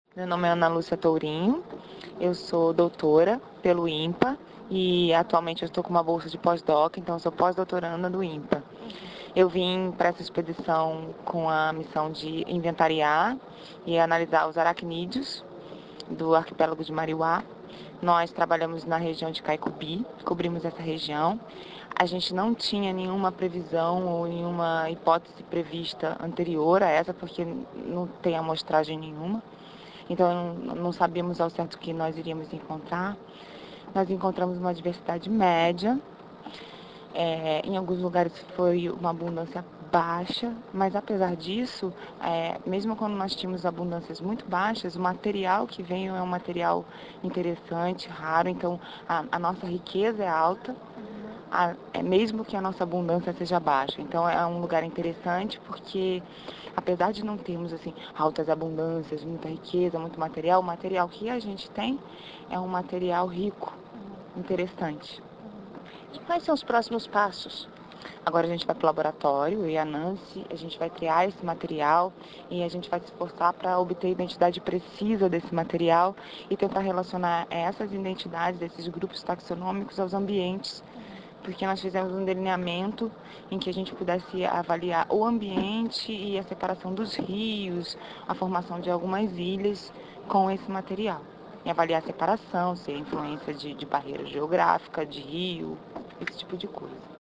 Meu nome é Ana Lúcia Tourinho, eu sou doutora pelo INPA e atualmente eu estou com uma bolsa de pós-doc, então eu sou pós-doutoranda do INPA. Eu vim para essa expedição com a missão de inventariar e analisar os aracnídeos do arquipélago de Mariuá. Nós trabalhamos na região de Caicubi, cobrimos essa região. A gente não tinha nenhuma previsão ou nenhuma hipótese prevista anterior a essa, porque não tem amostragem nenhuma. Então, não sabíamos ao certo o que nós iríamos encontrar. Nós encontramos uma diversidade média. Em alguns lugares foi uma abundância baixa, mas apesar disso, mesmo quando nós tínhamos abundâncias muito baixas, o material que veio é um material interessante, raro, então a nossa riqueza é alta, mesmo que a nossa abundância seja baixa. Então é um lugar interessante porque, apesar de não termos assim altas abundâncias, muita riqueza, muito material, o material que a gente tem é um material rico, interessante. E quais são os próximos passos? Agora a gente vai para o laboratório, eu e a Nancy, a gente vai criar esse material e a gente vai se esforçar para obter a identidade precisa desse material e tentar relacionar essas identidades, desses grupos taxonômicos aos ambientes, porque nós fizemos um delineamento em que a gente pudesse avaliar o ambiente e a separação dos rios, a formação de algumas ilhas com esse material. E avaliar a separação, se a influência de barreira geográfica, de rio, esse tipo de coisa.